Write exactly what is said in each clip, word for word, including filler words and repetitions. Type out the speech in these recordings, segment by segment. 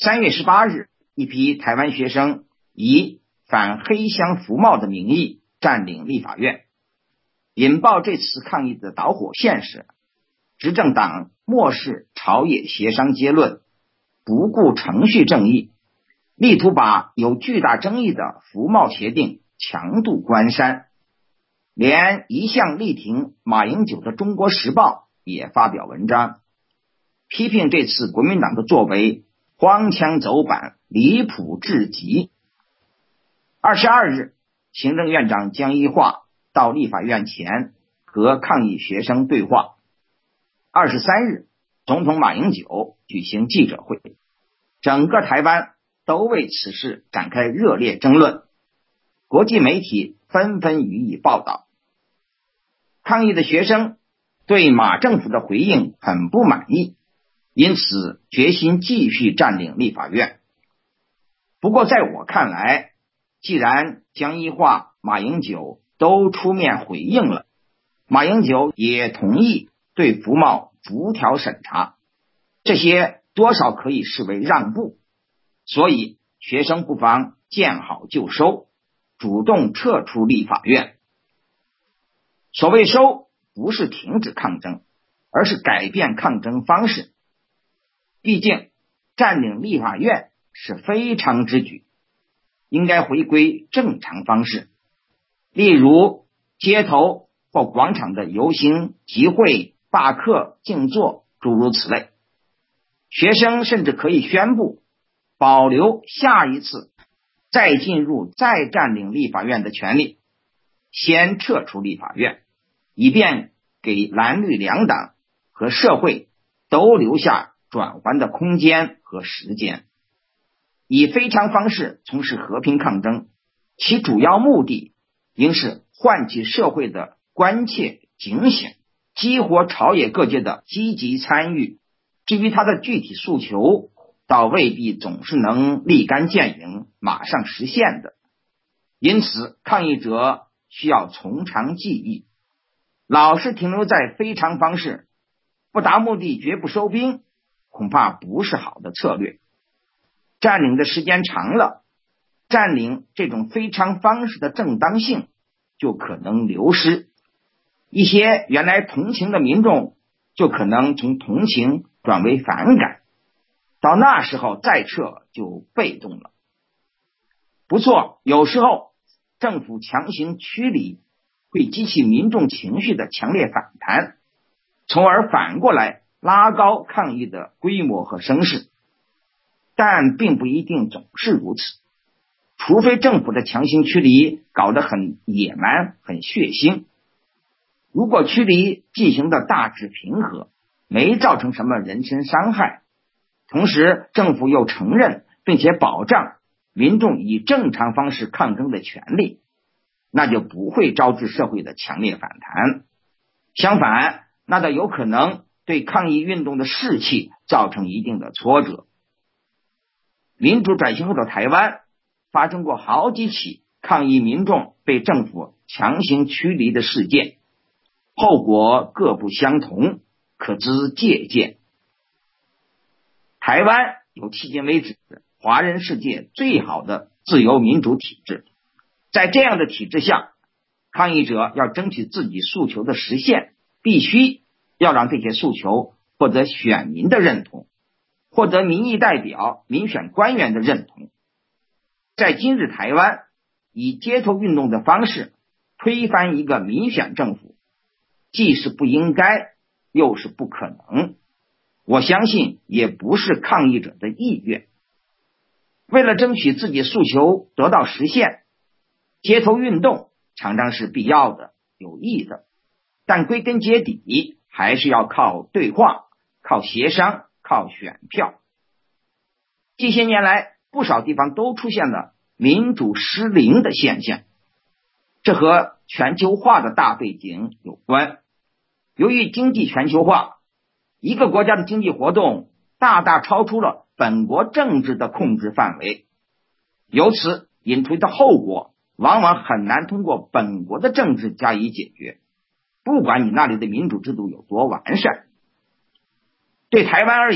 三月十八日，一批台湾学生以反黑箱服贸的名义占领立法院。引爆这次抗议的导火线是，执政党漠视朝野协商结论，不顾程序正义，力图把有巨大争议的服贸协定强渡关山。连一向力挺马英九的《中国时报》也发表文章，批评这次国民党的作为荒腔走板，离谱至极。二十二日，行政院长江宜桦到立法院前和抗议学生对话。二十三日，总统马英九举行记者会，整个台湾都为此事展开热烈争论，国际媒体纷纷予以报道。抗议的学生对马政府的回应很不满意，因此决心继续占领立法院。不过在我看来，既然江宜桦、马英九都出面回应了，马英九也同意对服贸逐条审查，这些多少可以视为让步，所以学生不妨见好就收，主动撤出立法院。所谓收，不是停止抗争，而是改变抗争方式。毕竟占领立法院是非常之举，应该回归正常方式，例如街头或广场的游行、集会、罢课、静坐，诸如此类。学生甚至可以宣布保留下一次再进入、再占领立法院的权利，先撤出立法院，以便给蓝绿两党和社会都留下转圜的空间和时间。以非常方式从事和平抗争，其主要目的应是唤起社会的关切警醒，激活朝野各界的积极参与。至于他的具体诉求，倒未必总是能立竿见影，马上实现的。因此抗议者需要从长计议，老是停留在非常方式，不达目的绝不收兵，恐怕不是好的策略。占领的时间长了，占领这种非常方式的正当性就可能流失，一些原来同情的民众就可能从同情转为反感，到那时候再撤就被动了。不错，有时候政府强行驱离会激起民众情绪的强烈反弹，从而反过来拉高抗议的规模和声势，但并不一定总是如此。除非政府的强行驱离搞得很野蛮、很血腥，如果驱离进行的大致平和，没造成什么人身伤害，同时政府又承认并且保障民众以正常方式抗争的权利，那就不会招致社会的强烈反弹。相反，那倒有可能对抗议运动的士气造成一定的挫折。民主转型后的台湾发生过好几起抗议民众被政府强行驱离的事件，后果各不相同，可知借鉴。台湾有迄今为止华人世界最好的自由民主体制，在这样的体制下，抗议者要争取自己诉求的实现，必须要让这些诉求获得选民的认同，获得民意代表、民选官员的认同。在今日台湾，以街头运动的方式推翻一个民选政府，既是不应该，又是不可能。我相信也不是抗议者的意愿。为了争取自己诉求得到实现，街头运动常常是必要的、有益的，但归根结底还是要靠对话、靠协商、靠选票。近些年来，不少地方都出现了民主失灵的现象，这和全球化的大背景有关。由于经济全球化，一个国家的经济活动大大超出了本国政治的控制范围，由此引出的后果往往很难通过本国的政治加以解决，不管你那里的民主制度有多完善。对台湾而言，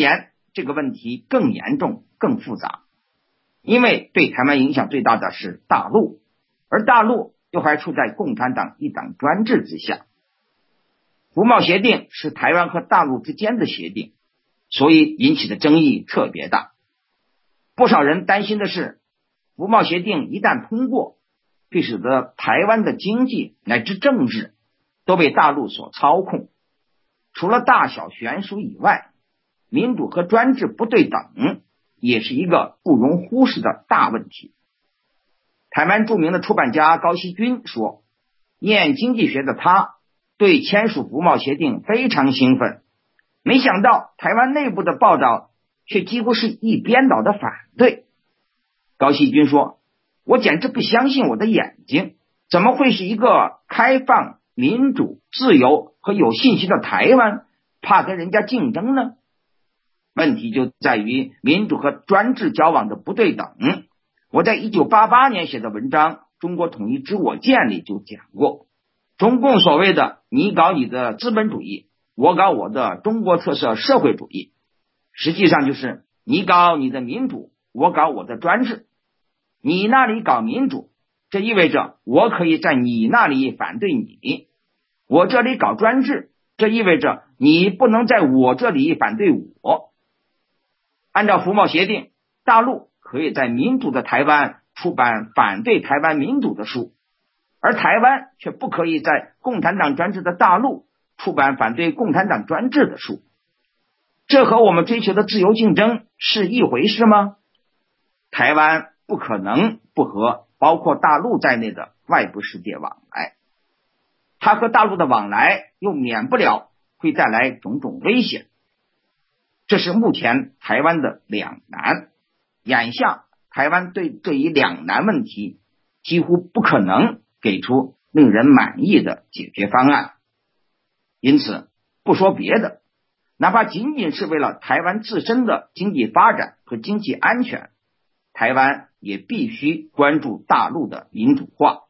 这个问题更严重、更复杂，因为对台湾影响最大的是大陆，而大陆又还处在共产党一党专制之下。服贸协定是台湾和大陆之间的协定，所以引起的争议特别大。不少人担心的是，服贸协定一旦通过，会使得台湾的经济乃至政治都被大陆所操控。除了大小悬殊以外，民主和专制不对等也是一个不容忽视的大问题。台湾著名的出版家高希均说，念经济学的他对签署服贸协定非常兴奋，没想到台湾内部的报道却几乎是一边倒的反对。高希均说，我简直不相信我的眼睛，怎么会是一个开放、民主、自由和有信心的台湾怕跟人家竞争呢？问题就在于民主和专制交往的不对等。我在一九八八年写的文章《中国统一之我见》里就讲过，中共所谓的你搞你的资本主义，我搞我的中国特色社会主义，实际上就是你搞你的民主，我搞我的专制。你那里搞民主，这意味着我可以在你那里反对你；我这里搞专制，这意味着你不能在我这里反对我。按照服贸协定，大陆可以在民主的台湾出版反对台湾民主的书，而台湾却不可以在共产党专制的大陆出版反对共产党专制的书。这和我们追求的自由竞争是一回事吗？台湾不可能不和包括大陆在内的外部世界往来，它和大陆的往来又免不了会带来种种危险。这是目前台湾的两难，眼下台湾对这一两难问题几乎不可能给出令人满意的解决方案。因此不说别的，哪怕仅仅是为了台湾自身的经济发展和经济安全，台湾也必须关注大陆的民主化。